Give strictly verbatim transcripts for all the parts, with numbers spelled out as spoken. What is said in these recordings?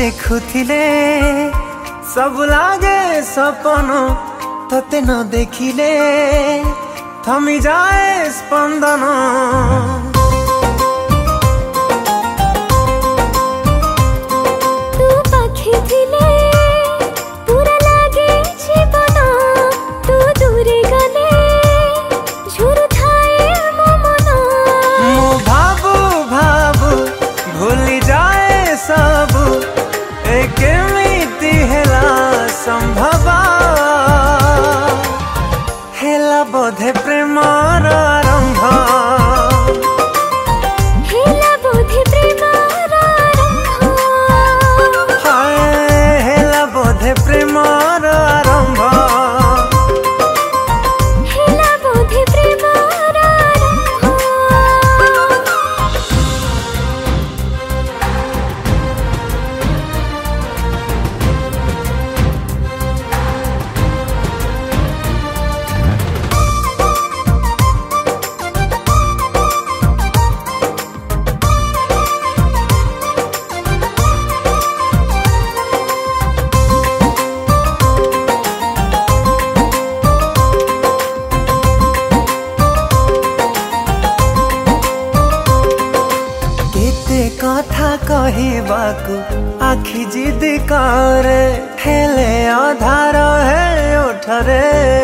देखुथिले सब लागे सपन तते न देखिले थमी जाए स्पंदन। तू पाखे थिले पूरा लागे जीवन तू दूरे गले झुरु थाए मो मन। मो भाबू भाबू भूली जाए सब ए केमिति हेला संभव हेला बोधे प्रेमर आरंभ। हेला बोधे प्रेमर आरंभ। हाय हेला बोधे प्रेमर आरंभ। हेला बोधे प्रेमर आरंभ। कथा कहिबाकू आखि जिद करे हेले अधार है ओठरे।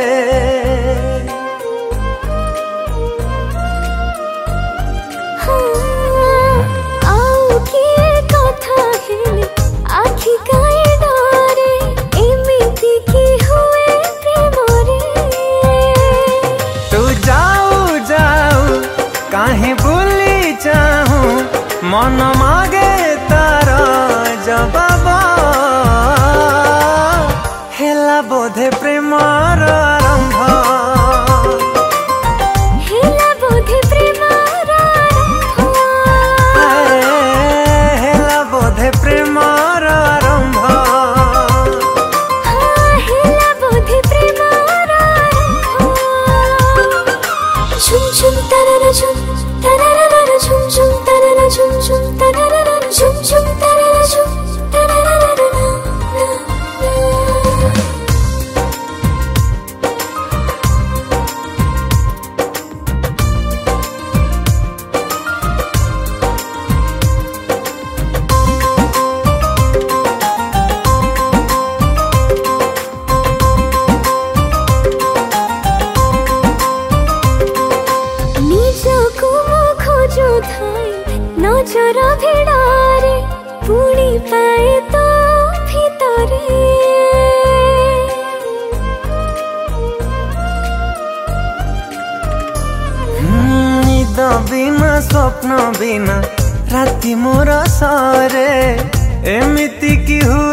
आउ किए कथा हेले आखि काए डरे एमिति की हुए प्रेमरे। तू जाऊ जाऊ काहे भूली चाहूं मन मागे तारा जवाब हेला बोधे प्रेमर आरंभ। हेला बोधे प्रेमर आरंभ। हेला बोधे प्रेमर आरंभ। हेला बोधे प्रेमर आरंभ। झुम झुम तरर झुम तरर झुम झुम तरर झुम झुम तरर झुम झुम तरर झुम तरर। নিজকু মো খোঁজু থাই নজর ভিড়ারে পুଣି পাଏ তো ভিতরে। निद बिना स्वप्न बिना राति मोर सारे एमिति की हु